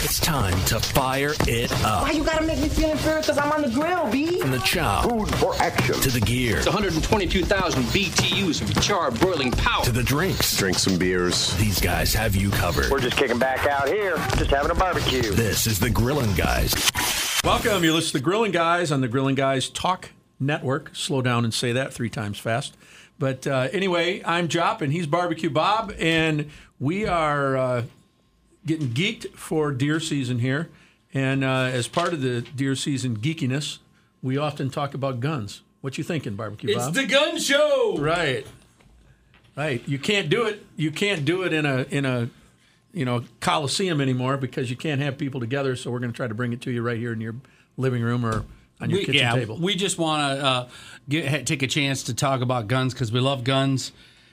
It's time to fire it up. Why you gotta make me feel inferior? Because I'm on the grill, B. From the chow. Food for action. To the gear. It's 122,000 BTUs of charred broiling power. To the drinks. Drink some beers. These guys have you covered. We're just kicking back out here, just having a barbecue. This is the Grillin' Guys. Welcome. You listen to the Grillin' Guys on the Grillin' Guys Talk Network. Slow down and say that 3 times fast. But anyway, I'm Jop and he's Barbecue Bob, and we are getting geeked for deer season here. And as part of the deer season geekiness, we often talk about guns. What you thinking, Barbecue Bob? It's the gun show. Right. You can't do it. You can't do it in a coliseum anymore because you can't have people together. So we're going to try to bring it to you right here in your living room or on your kitchen table. We just want to take a chance to talk about guns because we love guns,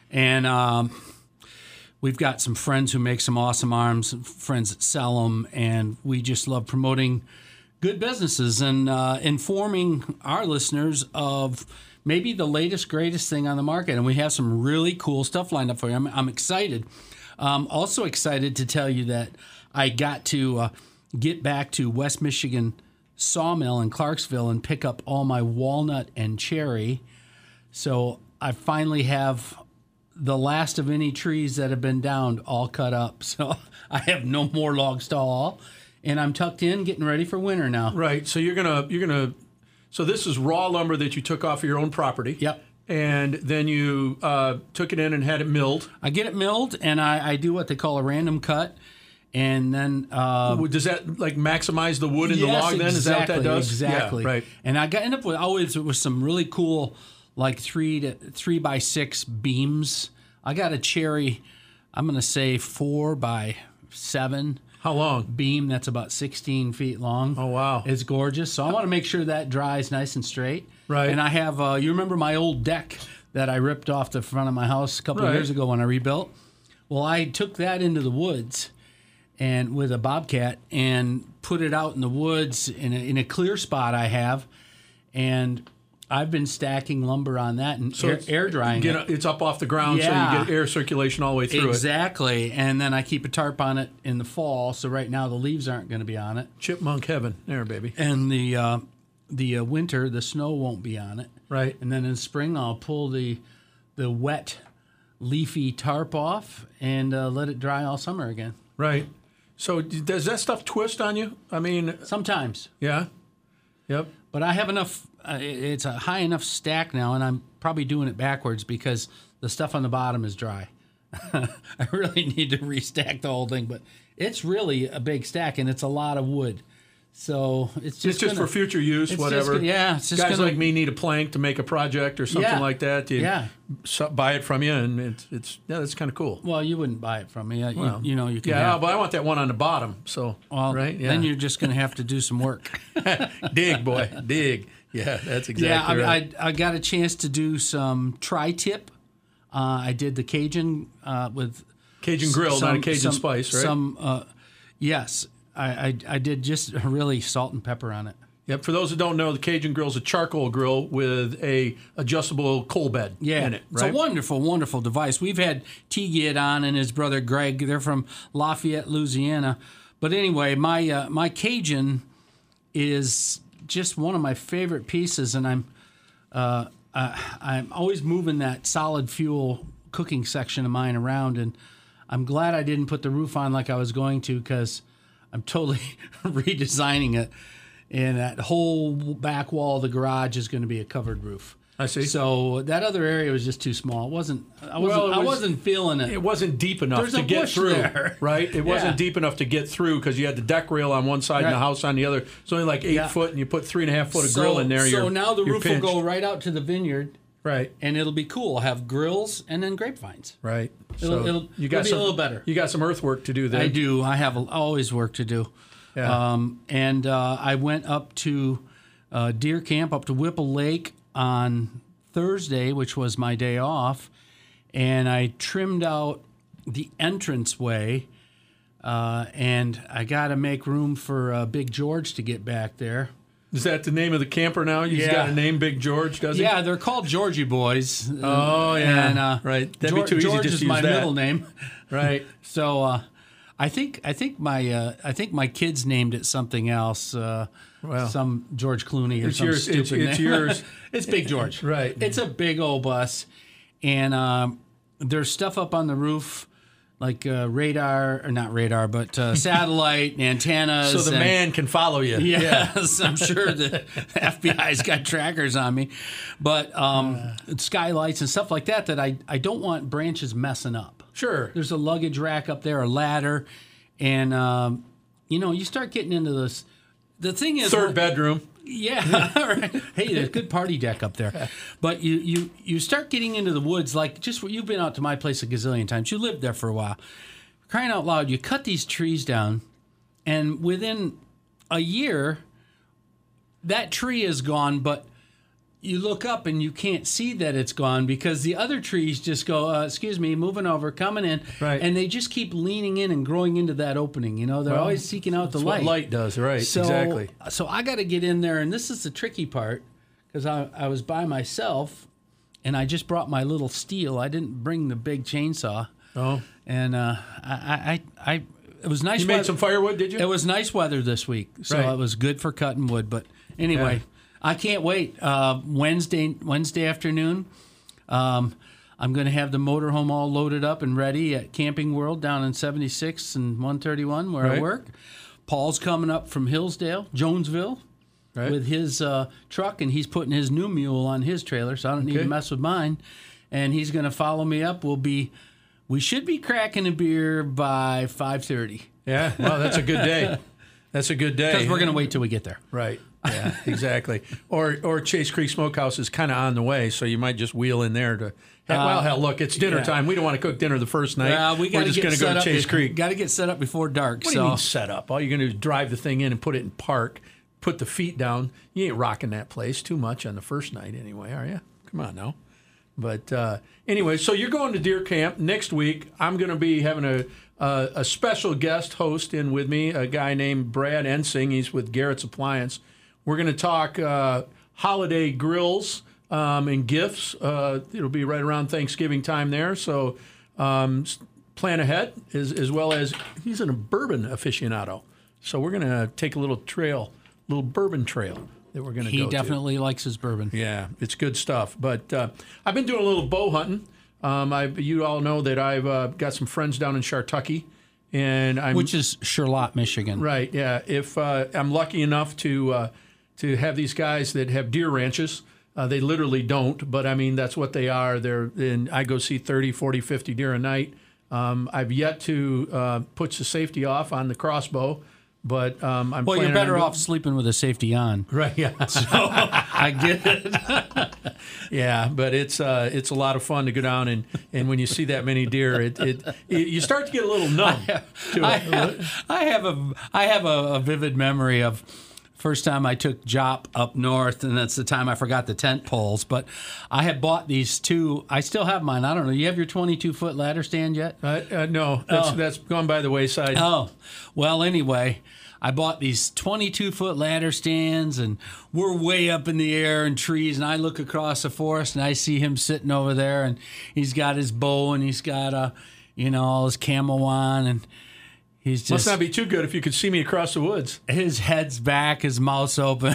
and we've got some friends who make some awesome arms, friends that sell them, and we just love promoting good businesses and informing our listeners of maybe the latest, greatest thing on the market. And we have some really cool stuff lined up for you. I'm excited. Also excited to tell you that I got to get back to West Michigan Sawmill in Clarksville and pick up all my walnut and cherry. So I finally have the last of any trees that have been downed all cut up. So I have no more logs to haul, and I'm tucked in, getting ready for winter now. Right. So you're gonna. So this is raw lumber that you took off of your own property. Yep. And then you took it in and had it milled. I get it milled, and I do what they call a random cut. And then does that like maximize the wood in the log? Then is that what that does? Exactly. Yeah, right. And I end up with some really cool like 3 by 6 beams. I got a cherry. I'm gonna say 4 by 7. How long? Beam that's about 16 feet long. Oh wow! It's gorgeous. So I want to make sure that dries nice and straight. Right. And I have you remember my old deck that I ripped off the front of my house a couple of years ago when I rebuilt? Well, I took that into the woods and with a bobcat and put it out in the woods in a clear spot I have, and I've been stacking lumber on that and air drying it. It's up off the ground, so you get air circulation all the way through Exactly, and then I keep a tarp on it in the fall, so right now the leaves aren't going to be on it. Chipmunk heaven there, baby. And the winter, the snow won't be on it. Right. And then in spring, I'll pull the wet, leafy tarp off and let it dry all summer again. Right. So does that stuff twist on you? I mean, sometimes. Yeah. Yep. But I have enough. It's a high enough stack now, and I'm probably doing it backwards because the stuff on the bottom is dry. I really need to restack the whole thing, but it's really a big stack, and it's a lot of wood. So it's just for future use, whatever. It's just guys like me need a plank to make a project or something like that. You buy it from you, and that's kind of cool. Well, you wouldn't buy it from me. You can. Yeah, but I want that one on the bottom. So right, then you're just going to have to do some work. Dig, boy, dig. Yeah, that's exactly right. I got a chance to do some tri-tip. I did the Cajun with Cajun grill, not a Cajun spice, right? Yes. I did just really salt and pepper on it. Yep. For those who don't know, the Cajun grill is a charcoal grill with a adjustable coal bed in it. Right? It's a wonderful, wonderful device. We've had T-Gid on and his brother Greg. They're from Lafayette, Louisiana. But anyway, my Cajun is just one of my favorite pieces, and I'm always moving that solid fuel cooking section of mine around, and I'm glad I didn't put the roof on like I was going to because I'm totally redesigning it, and that whole back wall of the garage is going to be a covered roof. I see. So that other area was just too small. I wasn't feeling it. It wasn't deep enough to get through. There. Right? It wasn't deep enough to get through because you had the deck rail on one side and the house on the other. It's only like 8 foot, and you put 3.5 foot of grill in there. So now the roof pinched. will go right out to the vineyard. Right. And it'll be cool. I'll have grills and then grapevines. Right. It'll be a little better. You got some earthwork to do there. I do. I have always work to do. Yeah. And I went up to deer camp, up to Whipple Lake on Thursday, which was my day off, and I trimmed out the entranceway, and I got to make room for Big George to get back there. Is that the name of the camper now? He's got a name, Big George, does he? Yeah, they're called Georgie Boys. Oh, yeah. And, right. That'd be too easy George just is to use my that. middle name. Right. So I think my kids named it something else. Some George Clooney or It's some yours. stupid It's name. yours. It's Big George. Right. It's a big old bus, and there's stuff up on the roof. Like radar, or not radar, but satellite antennas. So the man can follow you. Yes, I'm sure the FBI's got trackers on me. But skylights and stuff like that I don't want branches messing up. Sure. There's a luggage rack up there, a ladder, and, you start getting into this. The thing is... Third bedroom. Yeah, right. Hey, there's a good party deck up there. But you start getting into the woods, like just you've been out to my place a gazillion times. You lived there for a while. Crying out loud, you cut these trees down, and within a year, that tree is gone, but you look up and you can't see that it's gone because the other trees just go, excuse me, moving over, coming in. Right. And they just keep leaning in and growing into that opening. They're always seeking out the That's light. what light does, right? So, exactly. So I got to get in there, and this is the tricky part because I was by myself, and I just brought my little steel. I didn't bring the big chainsaw. Oh. And it was nice. You made some firewood, did you? It was nice weather this week, so Right. it was good for cutting wood. But anyway. Yeah. I can't wait. Wednesday afternoon, I'm going to have the motorhome all loaded up and ready at Camping World down in 76 and 131 where I Right. work. Paul's coming up from Hillsdale, Jonesville, Right. with his truck, and he's putting his new mule on his trailer, so I don't need Okay. to mess with mine. And he's going to follow me up. We should be cracking a beer by 5:30 Yeah. Well, that's a good day. That's a good day. because we're going to wait till we get there. Right. Yeah, exactly. Or Chase Creek Smokehouse is kind of on the way, so you might just wheel in there to. Hell, look, it's dinner yeah. time. We don't want to cook dinner the first night. We We're just going to go to Chase Creek. Got to get set up before dark. What do you mean set up? All you're going to do is drive the thing in and put it in park, put the feet down. You ain't rocking that place too much on the first night anyway, are you? Come on now. But anyway, so you're going to deer camp next week. I'm going to be having a special guest host in with me, a guy named Brad Ensing. He's with Garrett's Appliance. We're going to talk holiday grills and gifts. It'll be right around Thanksgiving time there, so plan ahead, as well as he's a bourbon aficionado. So we're going to take a little bourbon trail that we're going to go to. He definitely likes his bourbon. Yeah, it's good stuff. But I've been doing a little bow hunting. You all know that I've got some friends down in Shartucky. Which is Charlotte, Michigan. Right, yeah. If I'm lucky enough to have these guys that have deer ranches, they literally don't, but I mean, that's what they are. I go see 30, 40, 50 deer a night. I've yet to put the safety off on the crossbow, but I'm Well, planning you're better on off sleeping with a safety on. Right, yeah. So I get it. Yeah, but it's a lot of fun to go down and when you see that many deer, you start to get a little numb. I have a vivid memory of first time I took Jop up north, and that's the time I forgot the tent poles. But I had bought these two. I still have mine. I don't know. You have your 22-foot ladder stand yet? No, that's gone by the wayside. Oh, well, anyway, I bought these 22-foot ladder stands, and we're way up in the air in trees, and I look across the forest, and I see him sitting over there, and he's got his bow, and he's got all his camo on, and he's just... Must not be too good if you could see me across the woods. His head's back, his mouth's open.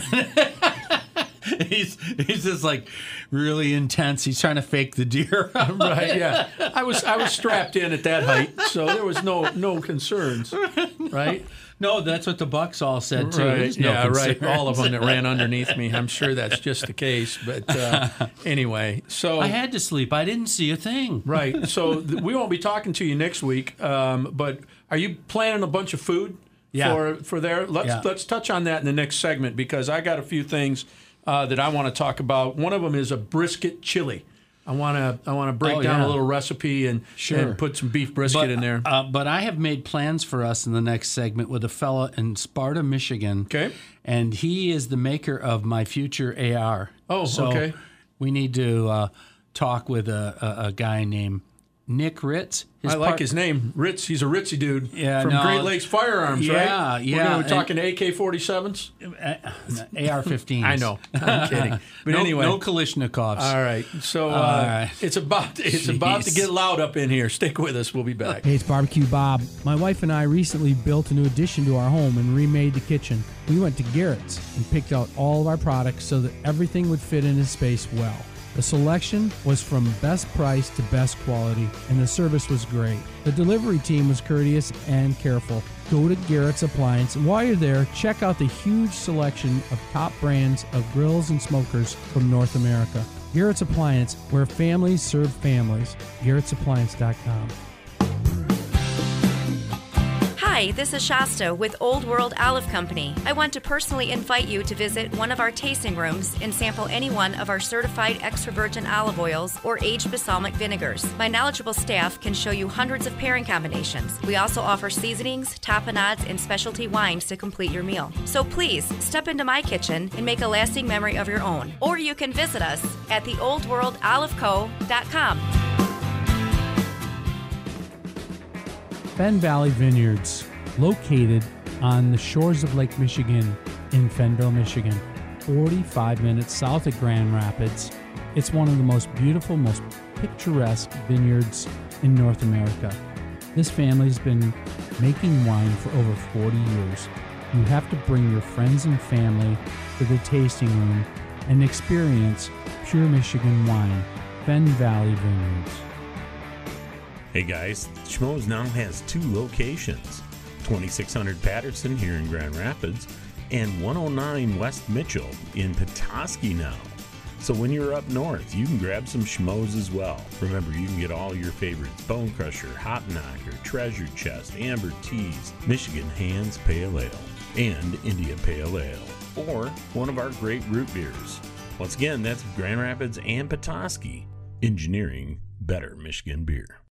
He's just like really intense. He's trying to fake the deer. Right, yeah. I was strapped in at that height, so there was no concerns, right? No, that's what the bucks all said too. Right. There's no Yeah, right. concerns. All of them that ran underneath me. I'm sure that's just the case. But anyway, so I had to sleep. I didn't see a thing. right. So we won't be talking to you next week. But are you planning a bunch of food for there? Let's touch on that in the next segment because I got a few things that I want to talk about. One of them is a brisket chili. I want to break down a little recipe and put some beef brisket in there. But I have made plans for us in the next segment with a fella in Sparta, Michigan. Okay. And he is the maker of my future AR. Oh, so okay. We need to talk with a guy named Nick Ritz. I like his name, Ritz. He's a ritzy dude from Great Lakes Firearms, right? Yeah. We're going to be talking AK-47s? AR-15s. I know. I'm kidding. But anyway. No Kalashnikovs. All right. So it's about to get loud up in here. Stick with us. We'll be back. Hey, it's Barbecue Bob. My wife and I recently built a new addition to our home and remade the kitchen. We went to Garrett's and picked out all of our products so that everything would fit in its space well. The selection was from best price to best quality, and the service was great. The delivery team was courteous and careful. Go to Garrett's Appliance, and while you're there, check out the huge selection of top brands of grills and smokers from North America. Garrett's Appliance, where families serve families. Garrett'sAppliance.com. Hi, this is Shasta with Old World Olive Company. I want to personally invite you to visit one of our tasting rooms and sample any one of our certified extra virgin olive oils or aged balsamic vinegars. My knowledgeable staff can show you hundreds of pairing combinations. We also offer seasonings, tapenades, and specialty wines to complete your meal. So please, step into my kitchen and make a lasting memory of your own. Or you can visit us at theoldworldoliveco.com. Fenn Valley Vineyards, located on the shores of Lake Michigan in Fennville, Michigan, 45 minutes south of Grand Rapids. It's one of the most beautiful, most picturesque vineyards in North America. This family's been making wine for over 40 years. You have to bring your friends and family to the tasting room and experience pure Michigan wine. Fenn Valley Vineyards. Hey guys, Schmoes now has 2 locations, 2600 Patterson here in Grand Rapids and 109 West Mitchell in Petoskey now. So when you're up north, you can grab some Schmoes as well. Remember, you can get all your favorites: Bone Crusher, Hop Knocker, Treasure Chest, Amber Teas, Michigan Hands Pale Ale, and India Pale Ale, or one of our great root beers. Once again, that's Grand Rapids and Petoskey, engineering better Michigan beer.